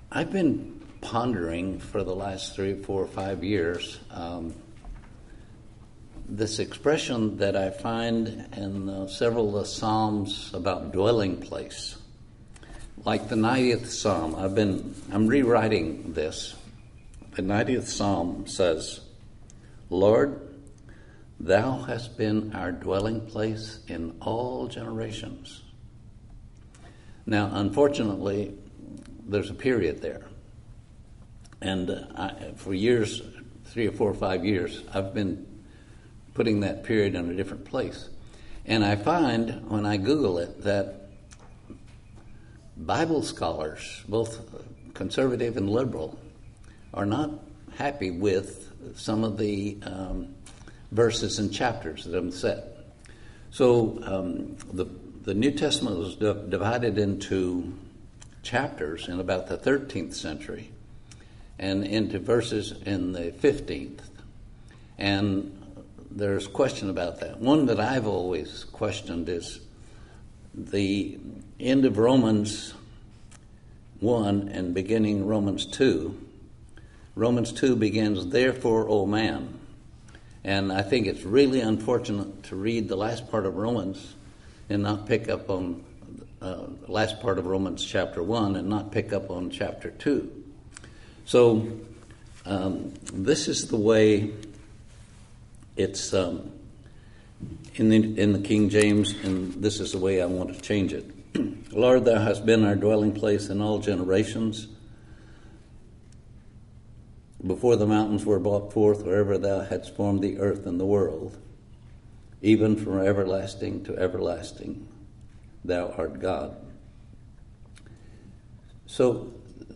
I've been pondering for the last 3, 4, 5 years this expression that I find in several of the Psalms about dwelling place. Like the 90th Psalm, I'm rewriting this. The 90th Psalm says, "Lord, thou hast been our dwelling place in all generations." Now, unfortunately, there's a period there. And for years, 3 or 4 or 5 years, I've been putting that period in a different place. And I find, when I Google it, that Bible scholars, both conservative and liberal, are not happy with some of the verses and chapters that have been set. So the New Testament was divided into chapters in about the 13th century and into verses in the 15th. And there's question about that. One that I've always questioned is the end of Romans 1 and beginning Romans 2. Romans 2 begins, "Therefore, O man." And I think it's really unfortunate to read the last part of Romans and not pick up on the last part of Romans chapter 1 and not pick up on chapter 2. So this is the way it's in the King James, and this is the way I want to change it. "Lord, thou hast been our dwelling place in all generations. Before the mountains were brought forth, wherever thou hadst formed the earth and the world, even from everlasting to everlasting, thou art God." So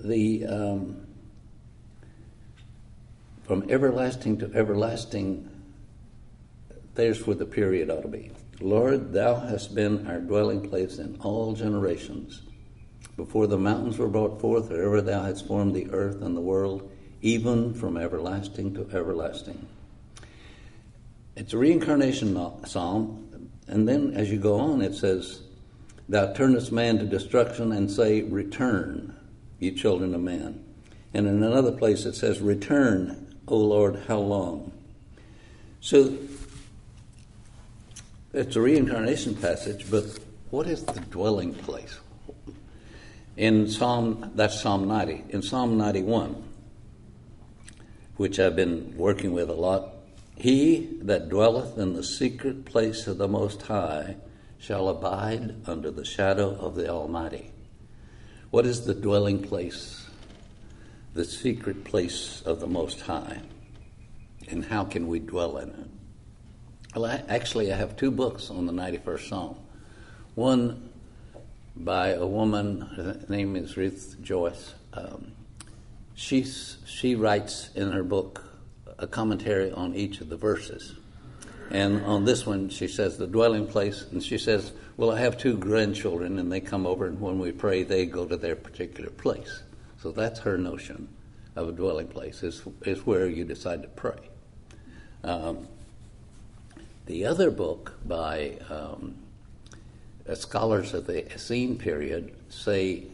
from everlasting to everlasting, there's where the period ought to be. "Lord, thou hast been our dwelling place in all generations. Before the mountains were brought forth, wherever thou hadst formed the earth and the world, even from everlasting to everlasting." It's a reincarnation psalm, and then as you go on it says, "Thou turnest man to destruction and say, Return, ye children of man." And in another place it says, "Return, O Lord, how long?" So it's a reincarnation passage, but what is the dwelling place? That's Psalm 90. In Psalm 91, which I've been working with a lot, "He that dwelleth in the secret place of the Most High shall abide under the shadow of the Almighty." What is the dwelling place, the secret place of the Most High? And how can we dwell in it? Well, I have 2 books on the 91st Psalm. One by a woman, her name is Ruth Joyce. She writes in her book a commentary on each of the verses. And on this one, she says the dwelling place, and she says, well, I have 2 grandchildren, and they come over, and when we pray, they go to their particular place. So that's her notion of a dwelling place, is where you decide to pray. The other book by scholars of the Essene period say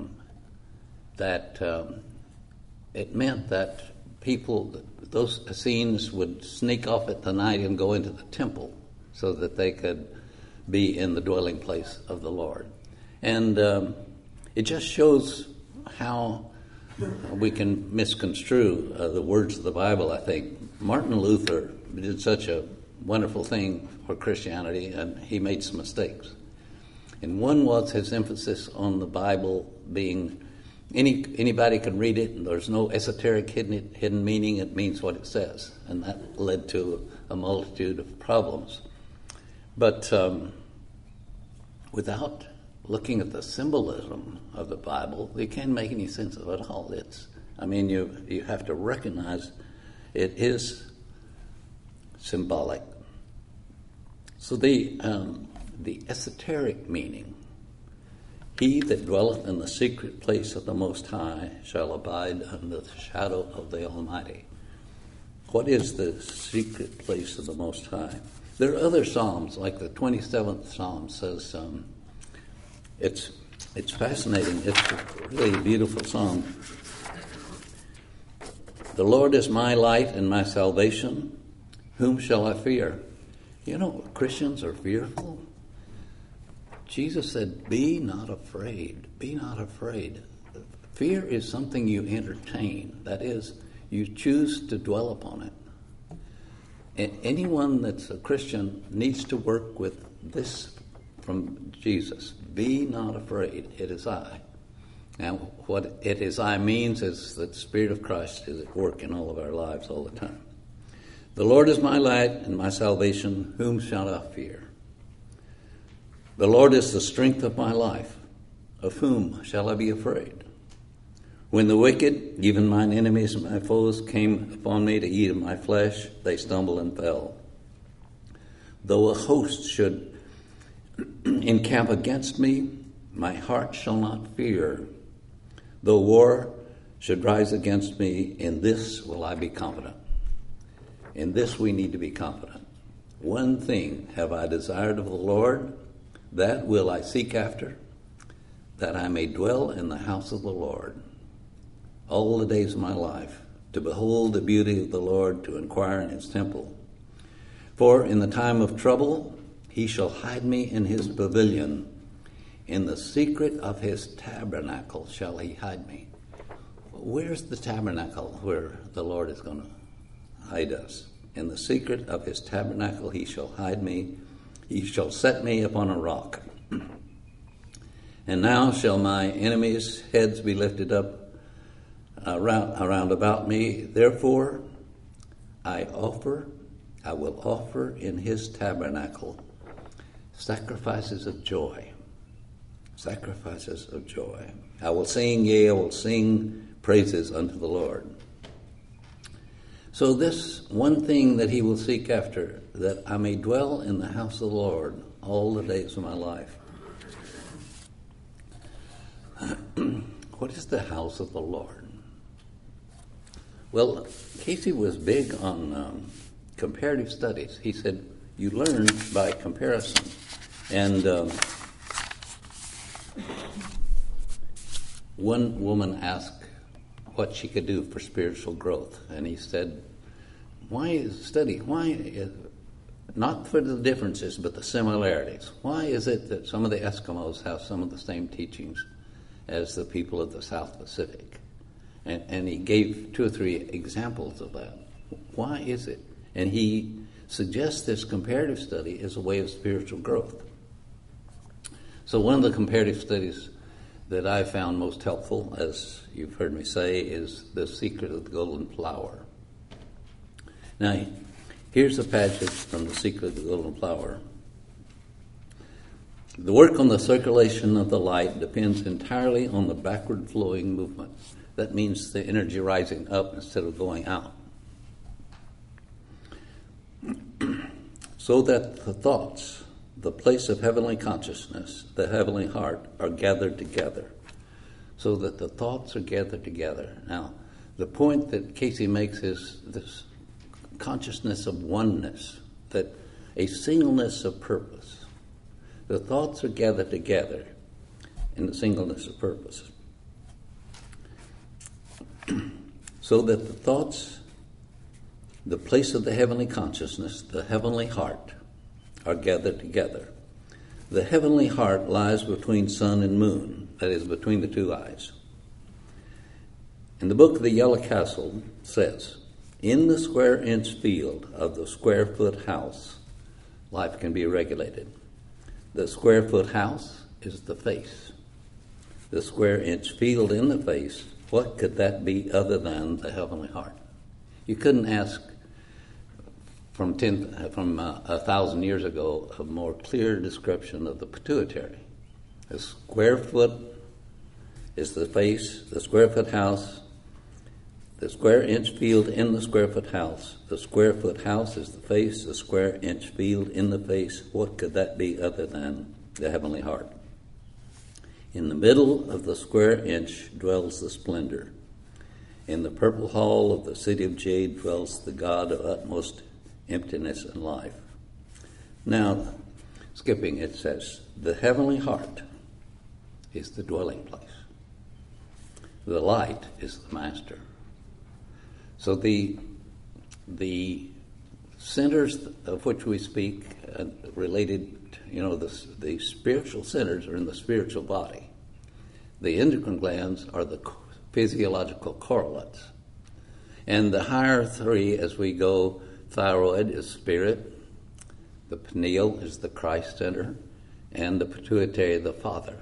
that it meant that those Essenes would sneak off at the night and go into the temple so that they could be in the dwelling place of the Lord. And it just shows how we can misconstrue the words of the Bible, I think. Martin Luther did such a wonderful thing for Christianity, and he made some mistakes. And one was his emphasis on the Bible being anybody can read it, and there's no esoteric hidden meaning. It means what it says, and that led to a multitude of problems. But without looking at the symbolism of the Bible, you can't make any sense of it all. You have to recognize it is symbolic. So the esoteric meaning, "He that dwelleth in the secret place of the Most High shall abide under the shadow of the Almighty." What is the secret place of the Most High? There are other psalms, like the 27th Psalm says, It's fascinating. It's a really beautiful song. The Lord is my light and my salvation. Whom shall I fear? You know, Christians are fearful. Jesus said, be not afraid. Be not afraid. Fear is something you entertain. That is, you choose to dwell upon it. And anyone that's a Christian needs to work with this from Jesus. Be not afraid. It is I. Now, what it is I means is that the Spirit of Christ is at work in all of our lives all the time. The Lord is my light and my salvation. Whom shall I fear? The Lord is the strength of my life. Of whom shall I be afraid? When the wicked, even mine enemies and my foes, came upon me to eat of my flesh, they stumbled and fell. Though a host should encamp against me, my heart shall not fear. Though war should rise against me, in this will I be confident. In this we need to be confident. One thing have I desired of the Lord, that will I seek after, that I may dwell in the house of the Lord all the days of my life, to behold the beauty of the Lord, to inquire in his temple. For in the time of trouble he shall hide me in his pavilion. In the secret of his tabernacle shall he hide me. Where's the tabernacle where the Lord is going to hide us? In the secret of his tabernacle he shall hide me. He shall set me upon a rock. And now shall my enemies' heads be lifted up around about me. Therefore I will offer in his tabernacle sacrifices of joy. Sacrifices of joy. I will sing praises unto the Lord. So this one thing that he will seek after, that I may dwell in the house of the Lord all the days of my life. What is the house of the Lord? Well, Casey was big on comparative studies. He said, you learn by comparison. And one woman asked what she could do for spiritual growth. And he said, why study? Why, not for the differences, but the similarities. Why is it that some of the Eskimos have some of the same teachings as the people of the South Pacific? And he gave 2 or 3 examples of that. Why is it? And he suggests this comparative study as a way of spiritual growth. So one of the comparative studies that I found most helpful, as you've heard me say, is The Secret of the Golden Flower. Now, here's a passage from The Secret of the Golden Flower. The work on the circulation of the light depends entirely on the backward flowing movement. That means the energy rising up instead of going out. So that the thoughts, the place of heavenly consciousness, the heavenly heart, are gathered together. So that the thoughts are gathered together. Now, the point that Casey makes is this consciousness of oneness, that a singleness of purpose. The thoughts are gathered together in the singleness of purpose. So that the thoughts, the place of the heavenly consciousness, the heavenly heart, are gathered together. The heavenly heart lies between sun and moon, that is, between the 2 eyes. In the book of the Yellow Castle says, in the square inch field of the square foot house, life can be regulated. The square foot house is the face. The square inch field in the face, what could that be other than the heavenly heart? You couldn't ask from 1,000 years ago a more clear description of the pituitary. A square foot is the face, the square foot house, the square inch field in the square foot house. The square foot house is the face, the square inch field in the face. What could that be other than the heavenly heart? In the middle of the square inch dwells the splendor. In the purple hall of the city of jade dwells the God of utmost emptiness and life. Now, skipping, it says, the heavenly heart is the dwelling place. The light is the master. So the centers of which we speak, related, the spiritual centers are in the spiritual body. The endocrine glands are the physiological correlates. And the higher three, as we go, thyroid is spirit, the pineal is the Christ center, and the pituitary the Father.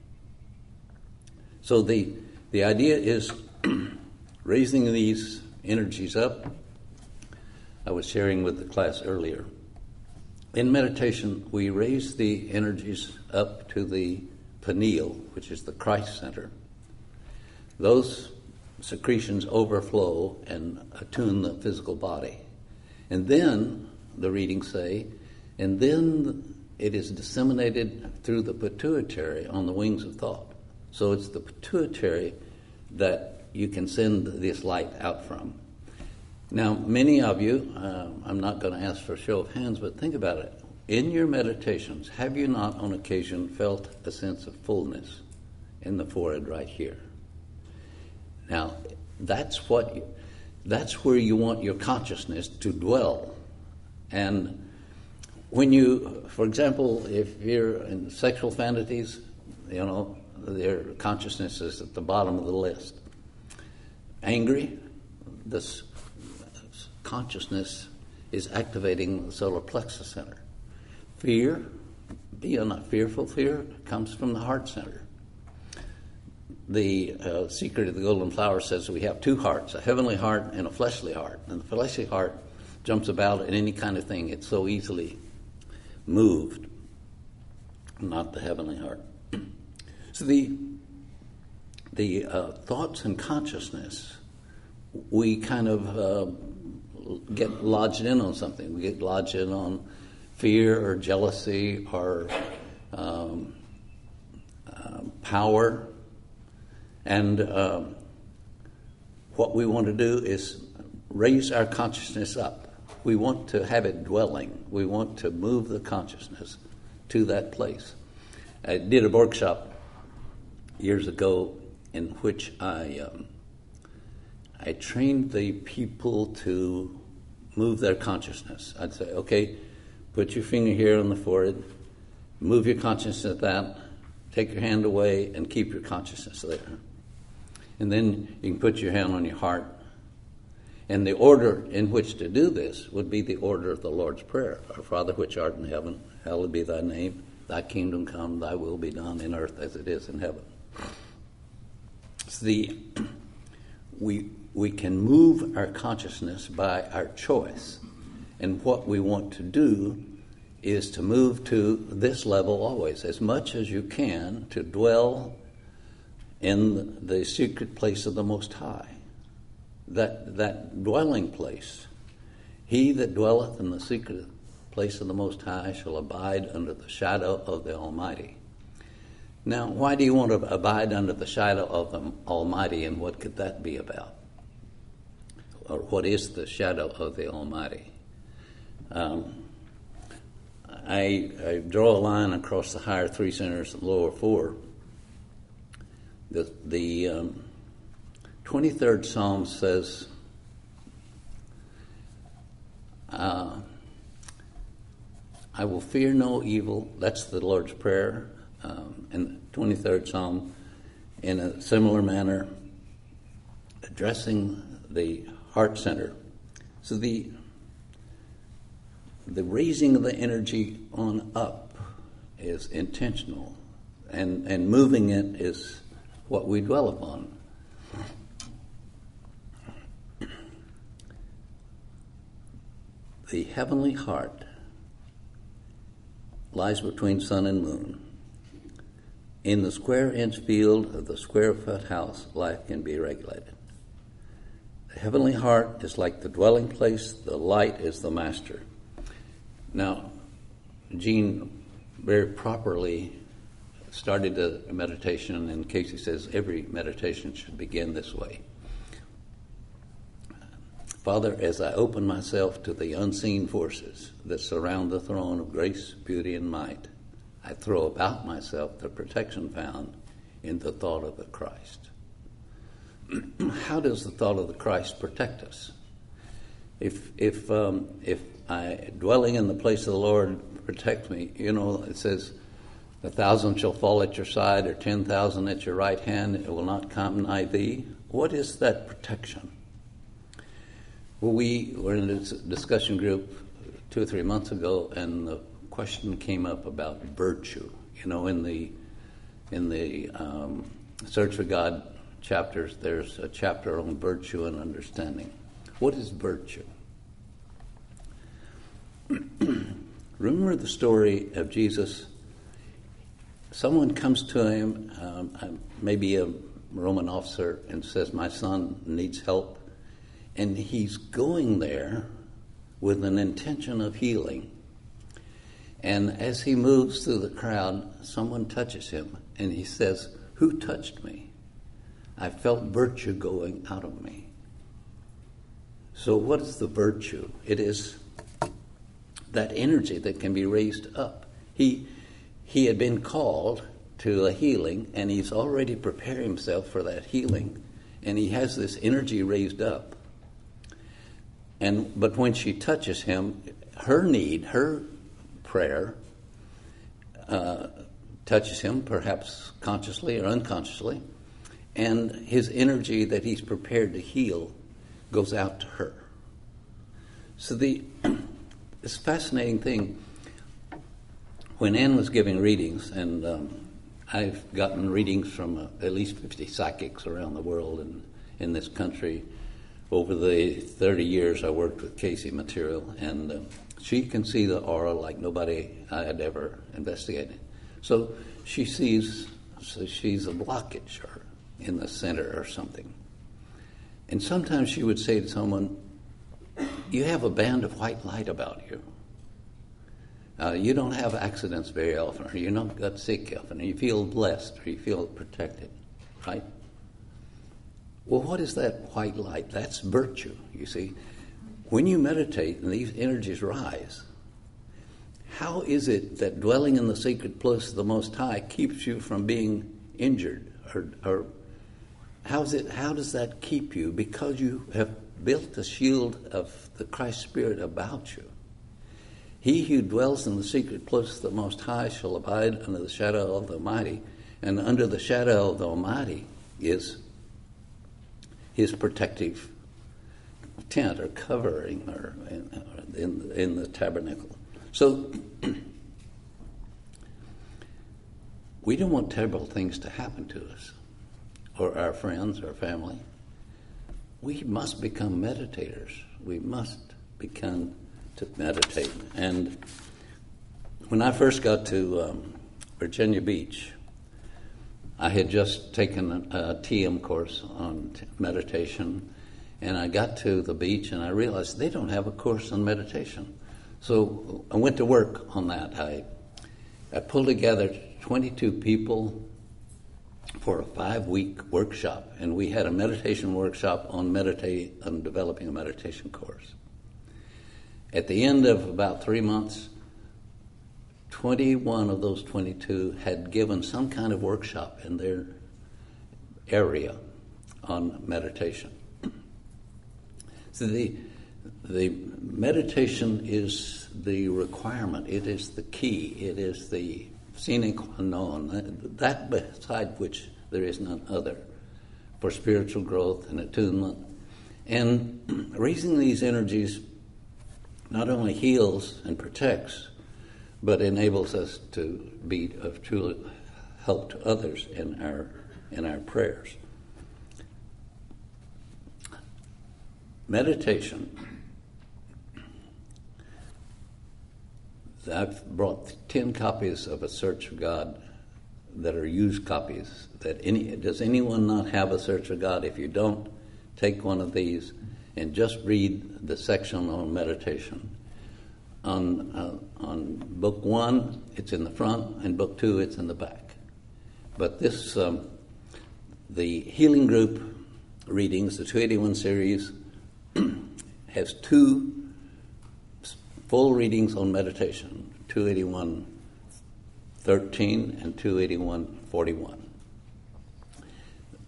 So the idea is raising these energies up. I was sharing with the class earlier. In meditation, we raise the energies up to the pineal, which is the Christ center. Those secretions overflow and attune the physical body. And then, the readings say, and then it is disseminated through the pituitary on the wings of thought. So it's the pituitary that you can send this light out from. Now, many of you, I'm not going to ask for a show of hands, but think about it. In your meditations, have you not on occasion felt a sense of fullness in the forehead right here? Now, that's where you want your consciousness to dwell. And when you, for example, if you're in sexual fantasies, their consciousness is at the bottom of the list. Angry, this consciousness is activating the solar plexus center. Fear, not fearful. Fear comes from the heart center. The secret of the golden flower says we have two hearts, a heavenly heart and a fleshly heart. And the fleshly heart jumps about in any kind of thing. It's so easily moved, not the heavenly heart. So the thoughts and consciousness, we kind of get lodged in on something. We get lodged in on fear or jealousy or power. And what we want to do is raise our consciousness up. We want to have it dwelling. We want to move the consciousness to that place. I did a workshop years ago in which I trained the people to move their consciousness. I'd say, okay, put your finger here on the forehead, move your consciousness at that, take your hand away, and keep your consciousness there. And then you can put your hand on your heart. And the order in which to do this would be the order of the Lord's Prayer. Our Father which art in heaven, hallowed be thy name. Thy kingdom come, thy will be done in earth as it is in heaven. We can move our consciousness by our choice. And what we want to do is to move to this level always, as much as you can, to dwell in the secret place of the Most High. That dwelling place. He that dwelleth in the secret place of the Most High shall abide under the shadow of the Almighty. Now, why do you want to abide under the shadow of the Almighty, and what could that be about? Or what is the shadow of the Almighty? I draw a line across the higher three centers and lower four. The 23rd Psalm says, I will fear no evil. That's the Lord's Prayer. And the 23rd Psalm, in a similar manner, addressing the heart center. So the raising of the energy on up is intentional, and moving it is what we dwell upon. The heavenly heart lies between sun and moon. In the square-inch field of the square-foot house, life can be regulated. The heavenly heart is like the dwelling place. The light is the master. Now, Jean very properly started the meditation, and Casey says every meditation should begin this way. Father, as I open myself to the unseen forces that surround the throne of grace, beauty, and might, I throw about myself the protection found in the thought of the Christ. How does the thought of the Christ protect us? If I dwelling in the place of the Lord protect me, it says, 1,000 shall fall at your side, or 10,000 at your right hand, it will not come nigh thee. What is that protection? Well, we were in a discussion group 2 or 3 months ago, and the question came up about virtue. In the Search for God chapters, there's a chapter on virtue and understanding. What is virtue? Remember the story of Jesus. Someone comes to him, maybe a Roman officer, and says, my son needs help. And he's going there with an intention of healing. And as he moves through the crowd, someone touches him, and he says, who touched me? I felt virtue going out of me. So what is the virtue? It is that energy that can be raised up. He had been called to a healing, and he's already prepared himself for that healing, and he has this energy raised up. But when she touches him, her need, her prayer, touches him, perhaps consciously or unconsciously, and his energy that he's prepared to heal goes out to her. So this fascinating thing, when Ann was giving readings, and I've gotten readings from at least 50 psychics around the world and in this country. Over the 30 years I worked with Casey Material, and she can see the aura like nobody I had ever investigated. So she's a blockage or in the center or something. And sometimes she would say to someone, you have a band of white light about you. You don't have accidents very often, or you don't get sick often, or you feel blessed, or you feel protected, right? Well, what is that white light? That's virtue, you see. When you meditate and these energies rise, how is it that dwelling in the secret place of the Most High keeps you from being injured? Or how does that keep you? Because you have built the shield of the Christ Spirit about you. He who dwells in the secret place of the Most High shall abide under the shadow of the Almighty. And under the shadow of the Almighty is his protective tent or covering or in the tabernacle. So we don't want terrible things to happen to us or our friends or family. We must become meditators. We must begin to meditate. And when I first got to Virginia Beach, I had just taken a TM course on meditation, and I got to the beach and I realized they don't have a course on meditation. So I went to work on that. I pulled together 22 people for a 5-week workshop, and we had a meditation workshop on developing a meditation course. At the end of about 3 months, 21 of those 22 had given some kind of workshop in their area on meditation. So the meditation is the requirement. It is the key. It is the sine qua non, that beside which there is none other for spiritual growth and attunement. And raising these energies not only heals and protects, but enables us to be of true help to others in our prayers. Meditation. I've brought 10 copies of A Search for God that are used copies. Does anyone not have A Search for God? If you don't, take one of these and just read the section on meditation. On book 1, it's in the front, and book 2, it's in the back. But this, the Healing Group readings, the 281 series, has 2 full readings on meditation, 281:13 and 281:41.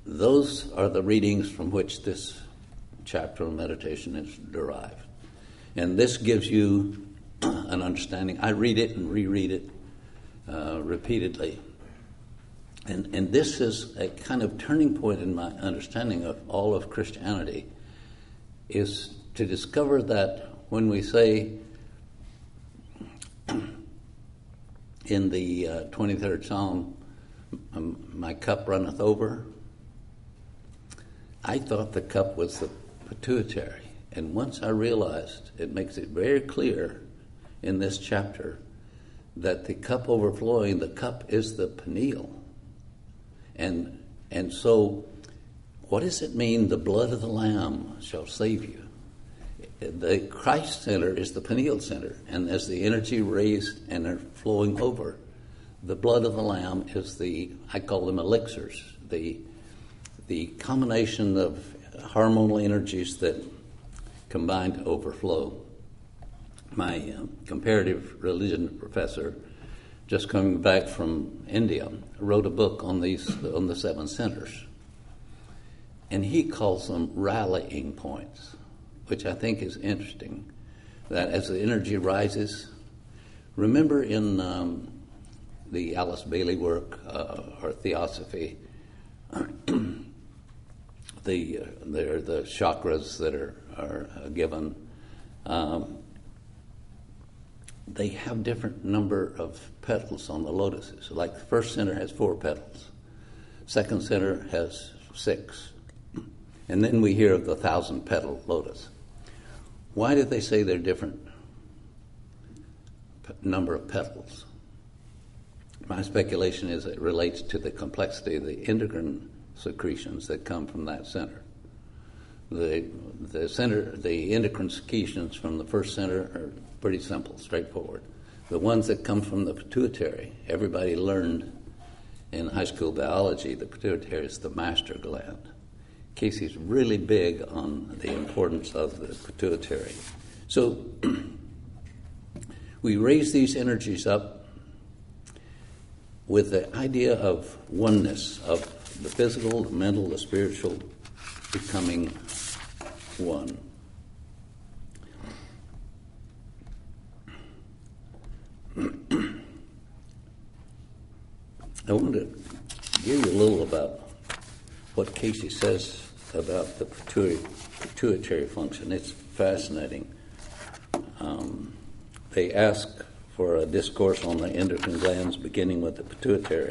those are the readings from which this chapter of meditation is derived. And this gives you an understanding. I read it and reread it repeatedly. And this is a kind of turning point in my understanding of all of Christianity, is to discover that when we say in the 23rd Psalm, my cup runneth over, I thought the cup was the pituitary. And once I realized, it makes it very clear in this chapter that the cup overflowing, the cup is the pineal. And so what does it mean, the blood of the Lamb shall save you? The Christ center is the pineal center, and as the energy raised and are flowing over, the blood of the Lamb is I call them elixirs, the combination of hormonal energies that combine to overflow. My comparative religion professor, just coming back from India, wrote a book on the 7 centers, and he calls them rallying points, which I think is interesting, that as the energy rises, remember in the Alice Bailey work, or Theosophy, the chakras that are given, they have different number of petals on the lotuses. Like the first center has 4 petals, second center has 6, and then we hear of the 1,000-petal lotus. Why did they say they're different number of petals? My speculation is it relates to the complexity of the endocrine secretions that come from that center. The endocrine secretions from the first center are pretty simple, straightforward. The ones that come from the pituitary, everybody learned in high school biology, the pituitary is the master gland. Casey's really big on the importance of the pituitary. So we raise these energies up with the idea of oneness, of the physical, the mental, the spiritual becoming one. I want to give you a little about what Casey says about the pituitary function. It's fascinating. They ask for a discourse on the endocrine glands beginning with the pituitary.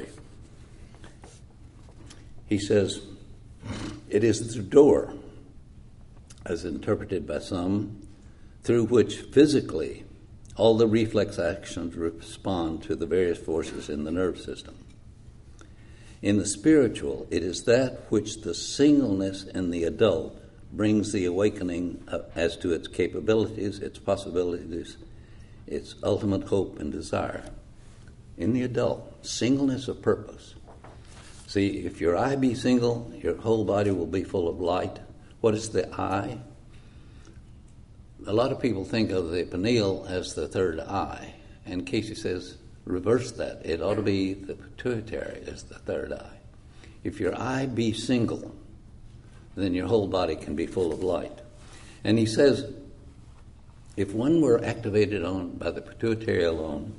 He says, it is the door, as interpreted by some, through which physically all the reflex actions respond to the various forces in the nerve system. In the spiritual, it is that which the singleness in the adult brings the awakening as to its capabilities, its possibilities, its ultimate hope and desire. In the adult, singleness of purpose. See, if your eye be single, your whole body will be full of light. What is the eye? A lot of people think of the pineal as the third eye, and Casey says, reverse that. It ought to be the pituitary as the third eye. If your eye be single, then your whole body can be full of light. And he says, if one were activated by the pituitary alone,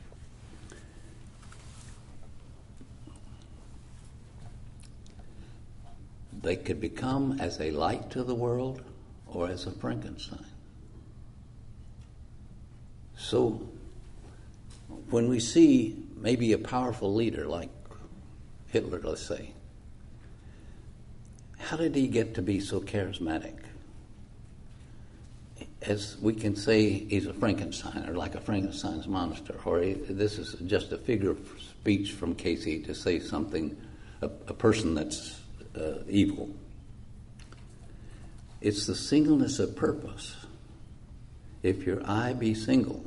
they could become as a light to the world or as a Frankenstein. So when we see maybe a powerful leader like Hitler, let's say, how did he get to be so charismatic? As we can say, he's a Frankenstein, or like a Frankenstein's monster, or this is just a figure of speech from Casey to say something, a person that's evil. It's the singleness of purpose. If your eye be single.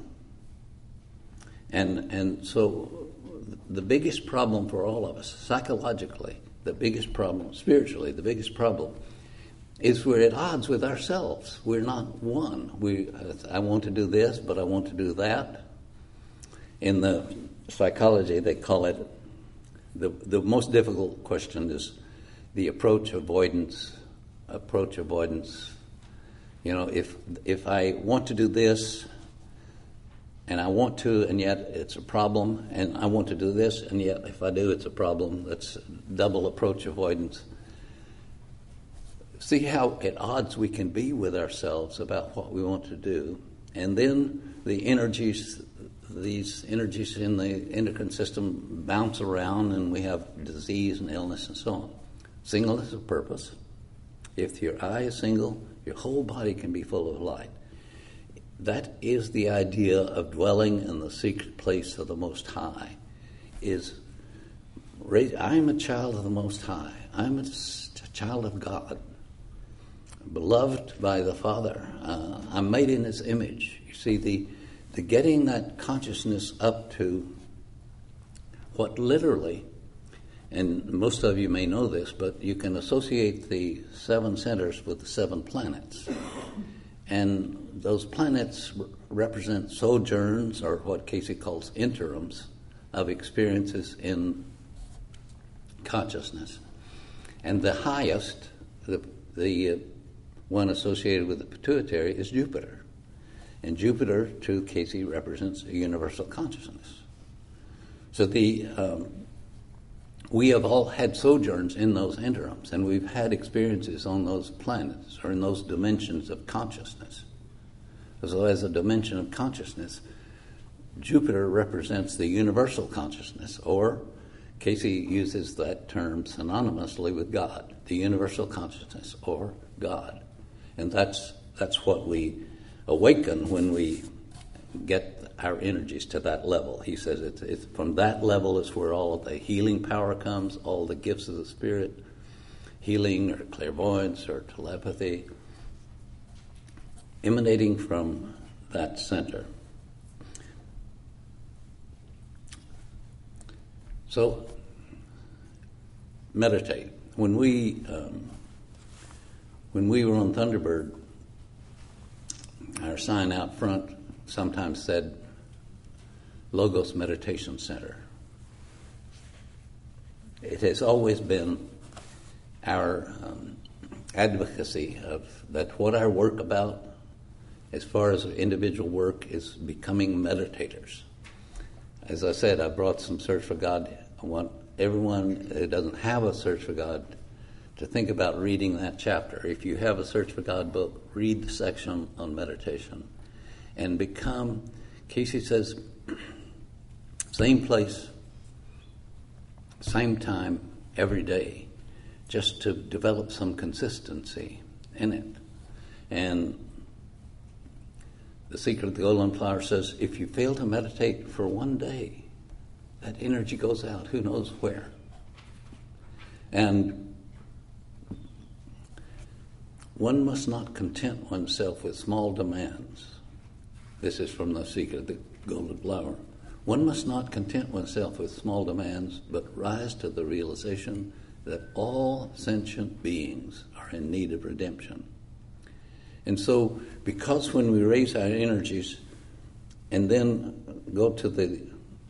And so the biggest problem for all of us, psychologically, the biggest problem, spiritually, the biggest problem, is we're at odds with ourselves. We're not one. I want to do this, but I want to do that. In the psychology, they call it, the most difficult question is the approach avoidance. You know, if I want to do this, and I want to, and yet it's a problem, and I want to do this, and yet if I do, it's a problem. That's double approach avoidance. See how at odds we can be with ourselves about what we want to do. And then the energies, these energies in the endocrine system bounce around, and we have disease and illness and so on. Singleness of purpose. If your eye is single, your whole body can be full of light. That is the idea of dwelling in the secret place of the Most High. I'm a child of the Most High. I'm a child of God, beloved by the Father. I'm made in His image. You see, the getting that consciousness up to what literally, and most of you may know this, but you can associate the 7 centers with the 7 planets. And those planets represent sojourns, or what Casey calls interims, of experiences in consciousness. And the highest, the one associated with the pituitary, is Jupiter. And Jupiter, to Casey, represents a universal consciousness. So we have all had sojourns in those interims, and we've had experiences on those planets, or in those dimensions of consciousness. So as a dimension of consciousness, Jupiter represents the universal consciousness, or Casey uses that term synonymously with God, the universal consciousness, or God. And that's what we awaken when we get our energies to that level. He says it's from that level is where all of the healing power comes, all the gifts of the Spirit, healing or clairvoyance or telepathy, emanating from that center. So, meditate. When we were on Thunderbird, our sign out front sometimes said Logos Meditation Center. It has always been our advocacy of that what I work about as far as individual work is becoming meditators. As I said, I brought some Search for God. I want everyone who doesn't have a Search for God to think about reading that chapter. If you have a Search for God book, read the section on meditation and become, Casey says, same place, same time, every day, just to develop some consistency in it. And the Secret of the Golden Flower says, if you fail to meditate for one day, that energy goes out, who knows where. And one must not content oneself with small demands. This is from the Secret of the Golden Flower. One must not content oneself with small demands, but rise to the realization that all sentient beings are in need of redemption. And so, because when we raise our energies and then go to the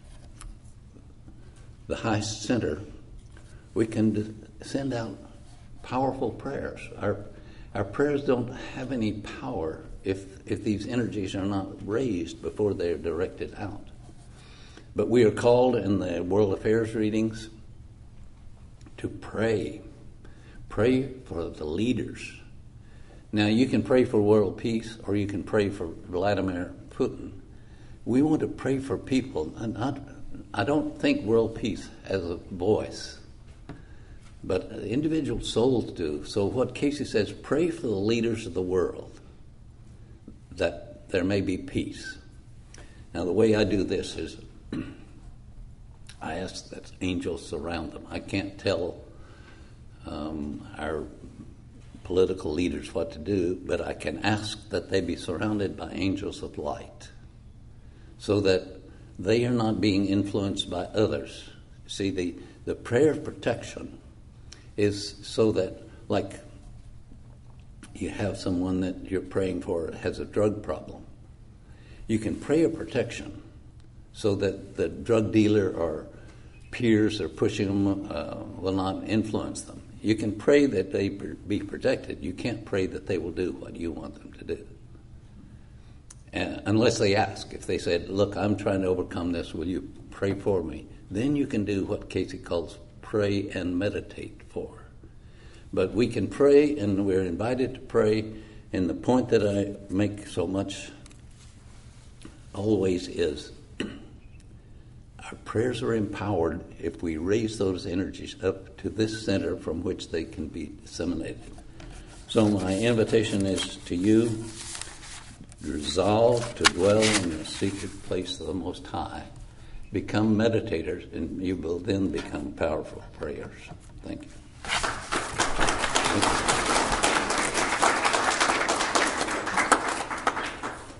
high center, we can send out powerful prayers. Our prayers don't have any power if these energies are not raised before they are directed out. But we are called in the World Affairs readings to pray. Pray for the leaders. Now, you can pray for world peace, or you can pray for Vladimir Putin. We want to pray for people. I don't think world peace has a voice, but individual souls do. So what Casey says, pray for the leaders of the world, that there may be peace. Now, the way I do this is I ask that angels surround them. I can't tell our political leaders what to do, but I can ask that they be surrounded by angels of light so that they are not being influenced by others. See, the prayer of protection is so that, like, you have someone that you're praying for has a drug problem. You can pray a protection so that the drug dealer or peers are pushing them will not influence them. You can pray that they be protected. You can't pray that they will do what you want them to do. Unless they ask. If they said, look, I'm trying to overcome this, will you pray for me? Then you can do what Casey calls pray and meditate for. But we can pray, and we're invited to pray, and the point that I make so much always is our prayers are empowered if we raise those energies up to this center from which they can be disseminated. So my invitation is to you, resolve to dwell in the secret place of the Most High. Become meditators, and you will then become powerful prayers. Thank you. Thank you.